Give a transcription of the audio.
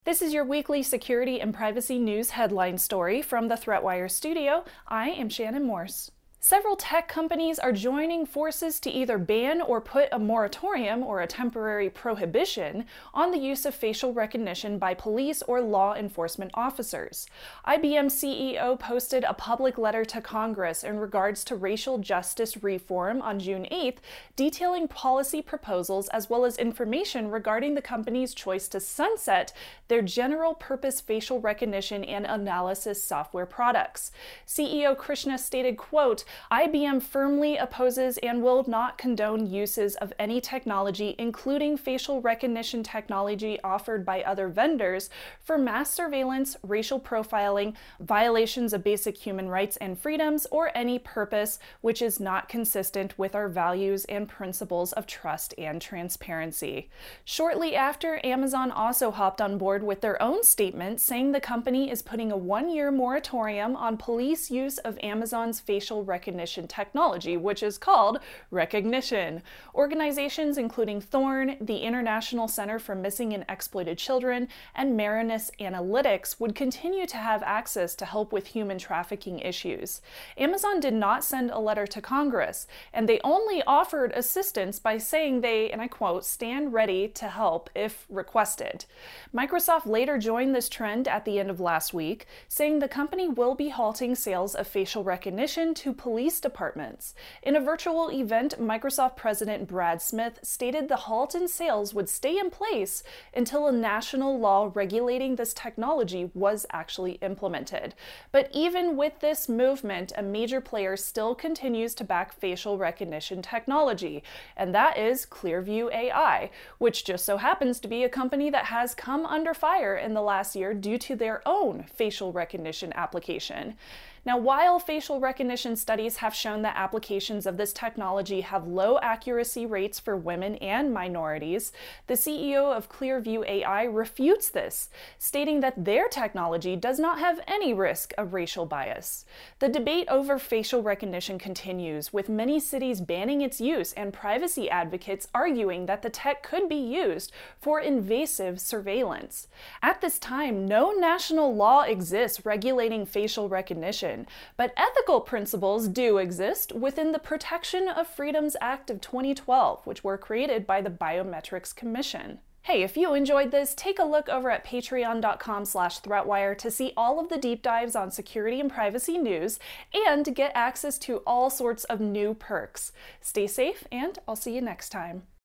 This is your weekly security and privacy news headline story from the ThreatWire studio. I am Shannon Morse. Several tech companies are joining forces to either ban or put a moratorium or a temporary prohibition on the use of facial recognition by police or law enforcement officers. IBM CEO posted a public letter to Congress in regards to racial justice reform on June 8th, detailing policy proposals as well as information regarding the company's choice to sunset their general-purpose facial recognition and analysis software products. CEO Krishna stated, quote, IBM firmly opposes and will not condone uses of any technology, including facial recognition technology offered by other vendors, for mass surveillance, racial profiling, violations of basic human rights and freedoms, or any purpose which is not consistent with our values and principles of trust and transparency. Shortly after, Amazon also hopped on board with their own statement, saying the company is putting a one-year moratorium on police use of Amazon's facial recognition technology, which is called Rekognition. Organizations including Thorn, the International Center for Missing and Exploited Children, and Marinus Analytics would continue to have access to help with human trafficking issues. Amazon did not send a letter to Congress, and they only offered assistance by saying they, and I quote, stand ready to help if requested. Microsoft later joined this trend at the end of last week, saying the company will be halting sales of facial recognition to police departments. In a virtual event, Microsoft President Brad Smith stated the halt in sales would stay in place until a national law regulating this technology was actually implemented. But even with this movement, a major player still continues to back facial recognition technology, and that is Clearview AI, which just so happens to be a company that has come under fire in the last year due to their own facial recognition application. Now, while facial recognition studies have shown that applications of this technology have low accuracy rates for women and minorities, the CEO of Clearview AI refutes this, stating that their technology does not have any risk of racial bias. The debate over facial recognition continues, with many cities banning its use and privacy advocates arguing that the tech could be used for invasive surveillance. At this time, no national law exists regulating facial recognition, but ethical principles do exist within the Protection of Freedoms Act of 2012, which were created by the Biometrics Commission. Hey, if you enjoyed this, take a look over at patreon.com/threatwire to see all of the deep dives on security and privacy news and get access to all sorts of new perks. Stay safe, and I'll see you next time.